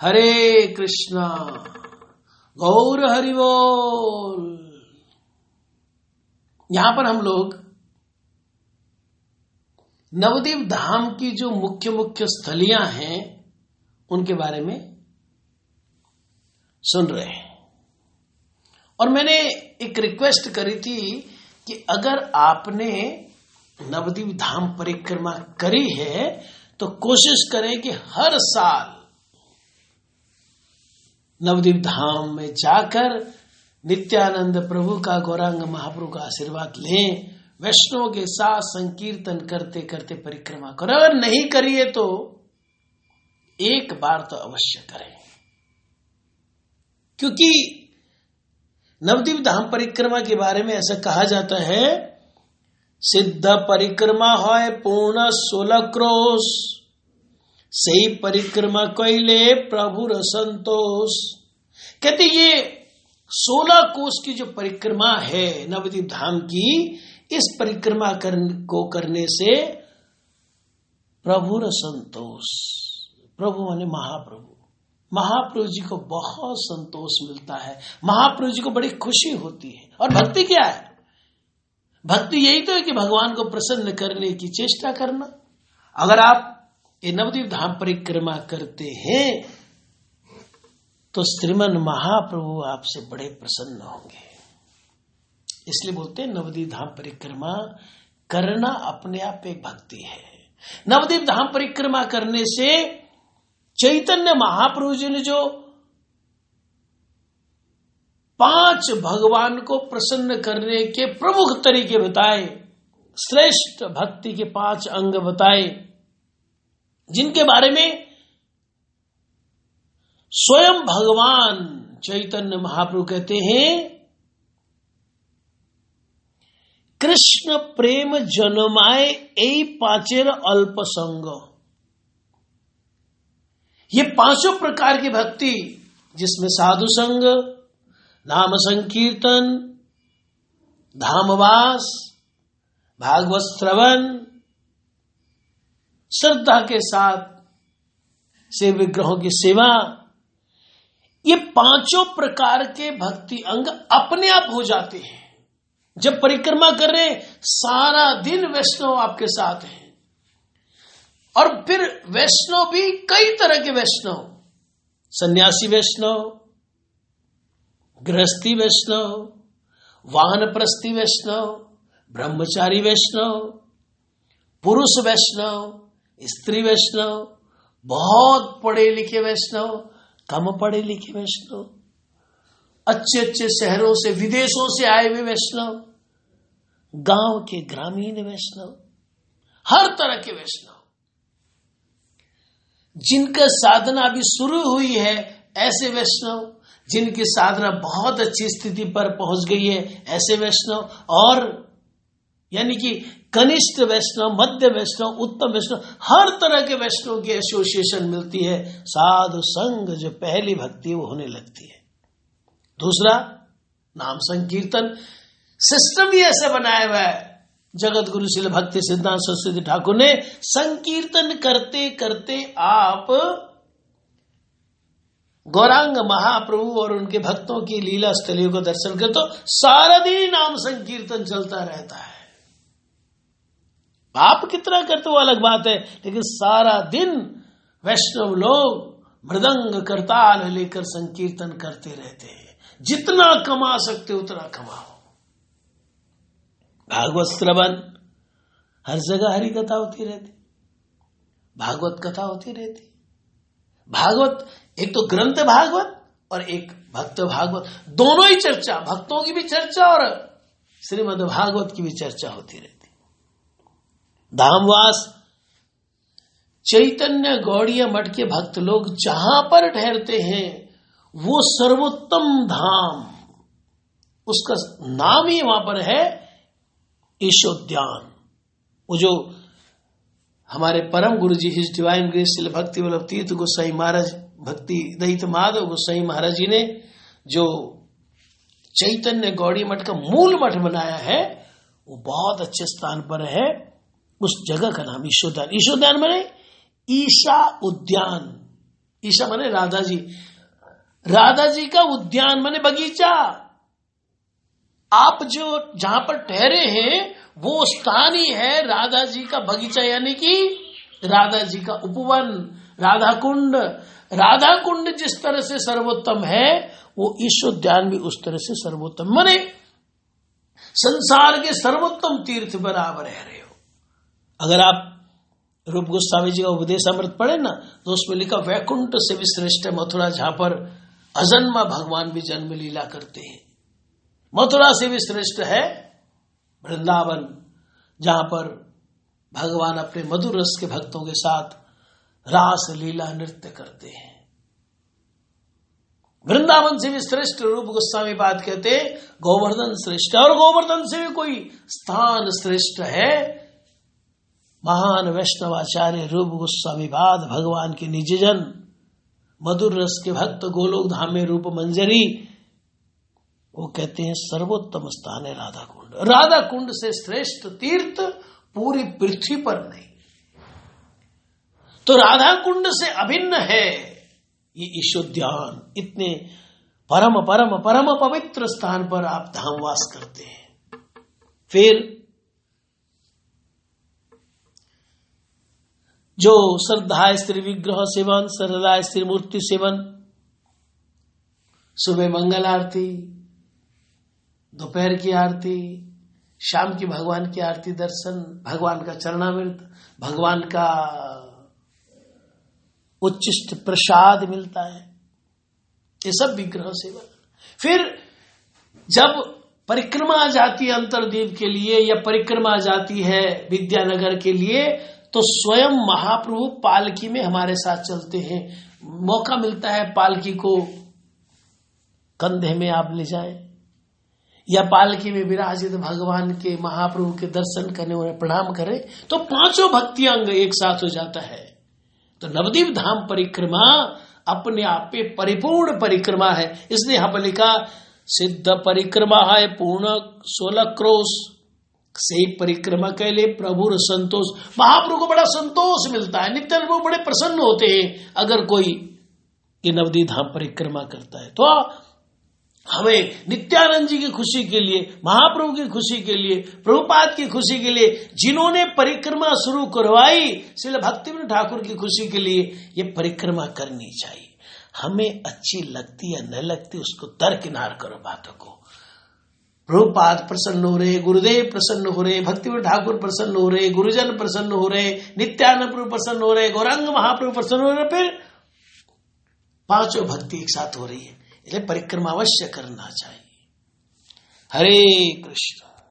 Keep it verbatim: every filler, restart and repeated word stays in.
हरे कृष्णा गौर हरि बोल। यहां पर हम लोग नवद्वीप धाम की जो मुख्य मुख्य स्थलियां हैं उनके बारे में सुन रहे हैं। और मैंने एक रिक्वेस्ट करी थी कि अगर आपने नवद्वीप धाम परिक्रमा करी है तो कोशिश करें कि हर साल नवद्वीप धाम में जाकर नित्यानंद प्रभु का, गौरांग महाप्रभु का आशीर्वाद लें, वैष्णव के साथ संकीर्तन करते करते परिक्रमा करो। अगर नहीं करिए तो एक बार तो अवश्य करें, क्योंकि नवद्वीप धाम परिक्रमा के बारे में ऐसा कहा जाता है, सिद्ध परिक्रमा है पूर्ण सोलह क्रोश, सही परिक्रमा कैले प्रभु संतोष। कहते ये सोलह कोष की जो परिक्रमा है नवद्वीप धाम की, इस परिक्रमा कर, को करने से प्रभु संतोष, प्रभु माने महाप्रभु, महाप्रभु जी को बहुत संतोष मिलता है, महाप्रभु जी को बड़ी खुशी होती है। और भक्ति क्या है? भक्ति यही तो है कि भगवान को प्रसन्न करने की चेष्टा करना। अगर आप ये नवद्वीप धाम परिक्रमा करते हैं तो श्रीमन महाप्रभु आपसे बड़े प्रसन्न होंगे। इसलिए बोलते हैं नवद्वीप धाम परिक्रमा करना अपने आप एक भक्ति है। नवद्वीप धाम परिक्रमा करने से चैतन्य महाप्रभु जी ने जो पांच भगवान को प्रसन्न करने के प्रमुख तरीके बताए, श्रेष्ठ भक्ति के पांच अंग बताए, जिनके बारे में स्वयं भगवान चैतन्य महाप्रभु कहते हैं, कृष्ण प्रेम जन्माए ए पाचेर अल्प संग। ये पांचों प्रकार की भक्ति, जिसमें साधु संग, नाम संकीर्तन, धामवास, भागवत श्रवण, श्रद्धा के साथ से विग्रहों की सेवा, ये पांचों प्रकार के भक्ति अंग अपने आप हो जाते हैं। जब परिक्रमा कर रहे हैं, सारा दिन वैष्णव आपके साथ हैं। और फिर वैष्णव भी कई तरह के वैष्णव, सन्यासी वैष्णव, गृहस्थी वैष्णव, वानप्रस्थी वैष्णव, ब्रह्मचारी वैष्णव, पुरुष वैष्णव, स्त्री वैष्णव, बहुत पढ़े लिखे वैष्णव, कम पढ़े लिखे वैष्णव, अच्छे अच्छे शहरों से, विदेशों से आए हुए वैष्णव, गांव के ग्रामीण वैष्णव, हर तरह के वैष्णव, जिनका साधना अभी शुरू हुई है ऐसे वैष्णव, जिनकी साधना बहुत अच्छी स्थिति पर पहुंच गई है ऐसे वैष्णव, और यानी कि कनिष्ठ वैष्णव, मध्य वैष्णव, उत्तम वैष्णव, हर तरह के वैष्णव की एसोसिएशन मिलती है। साधु संग जो पहली भक्ति वो होने लगती है। दूसरा, नाम संकीर्तन। सिस्टम ही ऐसा बनाया हुआ है जगत गुरु श्रील भक्ति सिद्धांत सरस्वती ठाकुर ने, संकीर्तन करते करते आप गौरांग महाप्रभु और उनके भक्तों की लीला स्थलियों को दर्शन कर, तो सारा दिन नाम संकीर्तन चलता रहता है। आप कितना करते हो अलग बात है, लेकिन सारा दिन वैष्णव लोग मृदंग करताल लेकर संकीर्तन करते रहते हैं। जितना कमा सकते उतना कमाओ। भागवत श्रवण, हर जगह हरि कथा होती रहती, भागवत कथा होती रहती। भागवत एक तो ग्रंथ भागवत और एक भक्त भागवत, दोनों ही चर्चा, भक्तों की भी चर्चा और श्रीमद् भागवत की भी चर्चा होती रहती। धामवास, चैतन्य गौड़ीय मठ के भक्त लोग जहां पर ठहरते हैं वो सर्वोत्तम धाम, उसका नाम ही वहां पर है ईशोद्यान। वो जो हमारे परम गुरु जी his divine grace Srila Bhakti Vallabha तीर्थ गोसाई महाराज, भक्ति दहित माधव गोसाई महाराज जी ने जो चैतन्य गौड़ी मठ का मूल मठ बनाया है, वो बहुत अच्छे स्थान पर है। उस जगह का नाम ईशोद्यान। ईशोद्यान माने ईशा उद्यान, ईशा माने राधा जी, राधा जी का उद्यान माने बगीचा। आप जो जहां पर ठहरे हैं वो स्थान ही है राधा जी का बगीचा, यानी कि राधा जी का उपवन, राधा कुंड। राधा कुंड जिस तरह से सर्वोत्तम है वो ईश उद्यान भी उस तरह से सर्वोत्तम। माने संसार के सर्वोत्तम तीर्थ पर आप रह रहे हो। अगर आप रूप गोस्वामी जी का उपदेश अमृत पढ़े ना तो उसमें लिखा वैकुंठ से भी श्रेष्ठ है मथुरा, जहां पर अजन्मा भगवान भी जन्म लीला करते हैं। मथुरा से भी श्रेष्ठ है वृंदावन, जहां पर भगवान अपने मधुर रस के भक्तों के साथ रास लीला नृत्य करते हैं। वृंदावन से भी श्रेष्ठ रूप गोस्वामी पाद कहते गोवर्धन श्रेष्ठ है, और गोवर्धन से भी कोई स्थान श्रेष्ठ है। महान वैष्णवाचार्य रूप गोस्वामी पाद भगवान के निजजन, मधुर रस के भक्त, गोलोक धाम में रूप मंजरी, वो कहते हैं सर्वोत्तम स्थान है राधा कुंड। राधा कुंड से श्रेष्ठ तीर्थ पूरी पृथ्वी पर नहीं। तो राधा कुंड से अभिन्न है ये ईशोद्यान। इतने परम परम परम पवित्र स्थान पर आप धामवास करते हैं। फिर जो श्रद्धा स्त्री विग्रह सेवन, श्रद्धा स्त्री मूर्ति सेवन, सुबह मंगल आरती, दोपहर की आरती, शाम की भगवान की आरती दर्शन, भगवान का चरणामृत, भगवान का उच्चिष्ट प्रसाद मिलता है, ये सब विग्रह सेवन। फिर जब परिक्रमा जाती है अंतरद्वीप के लिए या परिक्रमा जाती है विद्यानगर के लिए, तो स्वयं महाप्रभु पालकी में हमारे साथ चलते हैं। मौका मिलता है पालकी को कंधे में आप ले जाएं या पालकी में विराजित भगवान के महाप्रभु के दर्शन करने, उन्हें प्रणाम करें, तो पांचों भक्ति अंग एक साथ हो जाता है। तो नवद्वीप धाम परिक्रमा अपने आप पे परिपूर्ण परिक्रमा है। इसलिए यहां पर लिखा सिद्ध परिक्रमा है पूर्ण सोलह क्रोश से परिक्रमा के लिए प्रभु संतोष। महाप्रभु को बड़ा संतोष मिलता है, नित्यानंद प्रभु बड़े प्रसन्न होते हैं अगर कोई ये नवद्वीप धाम परिक्रमा करता है। तो हमें नित्यानंद जी की खुशी के लिए, महाप्रभु की खुशी के लिए, प्रभुपाद की खुशी के लिए, जिन्होंने परिक्रमा शुरू करवाई श्रील भक्तिविनोद ठाकुर की खुशी के लिए ये परिक्रमा करनी चाहिए। हमें अच्छी लगती या न लगती उसको दरकिनार करो बातों को। प्रभुपाद प्रसन्न हो रहे, गुरुदेव प्रसन्न हो रहे, भक्तिविनोद ठाकुर प्रसन्न हो रहे, गुरुजन प्रसन्न हो रहे, नित्यानंद प्रभु प्रसन्न हो रहे, गौरांग महाप्रभु प्रसन्न हो रहे, फिर पांचों भक्ति एक साथ हो रही है। इसलिए परिक्रमा अवश्य करना चाहिए। हरे कृष्ण।